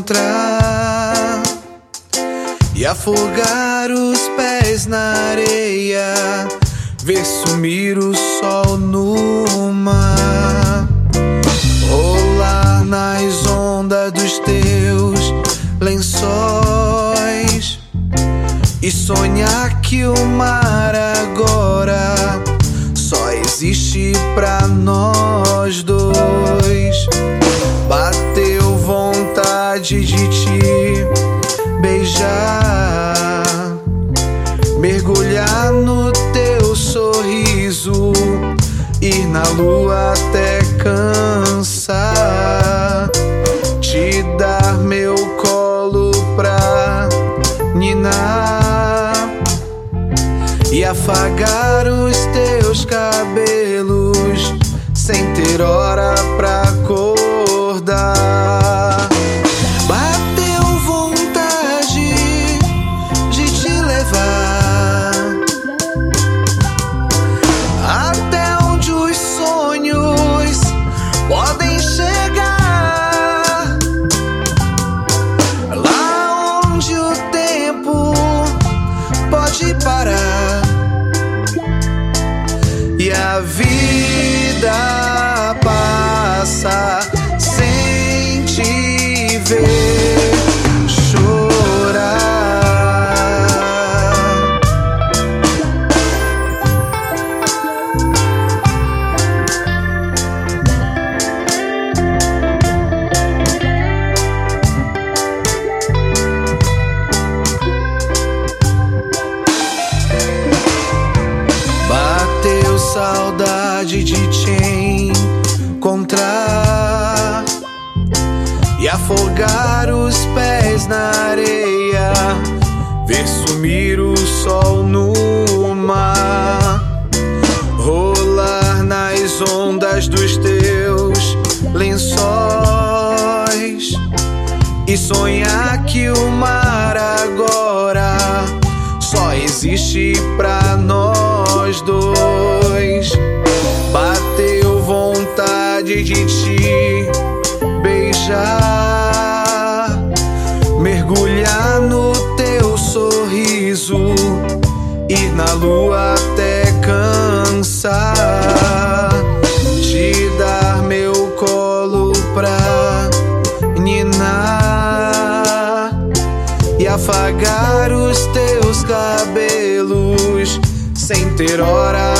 encontrar e afogar os pés na areia, ver sumir o sol no mar, rolar nas ondas dos teus lençóis e sonhar que o mar agora só existe pra nós dois. Bateu vontade de te beijar, mergulhar no teu sorriso, ir na lua até cansar, te dar meu colo pra ninar e afagar os teus cabelos sem ter hora pra acordar. Bateu vontade de te levar até onde os sonhos podem chegar, lá onde o tempo pode parar e a vida passa sem te ver chorar. Bateu saudade de te encontrar e afogar os pés na areia, ver sumir o sol no mar, rolar nas ondas dos teus lençóis e sonhar que o mar agora só existe pra nós dois. Bateu vontade de te beijar, mergulhar no teu sorriso, ir na lua até cansar, te dar meu colo pra ninar e afagar os teus cabelos sem ter hora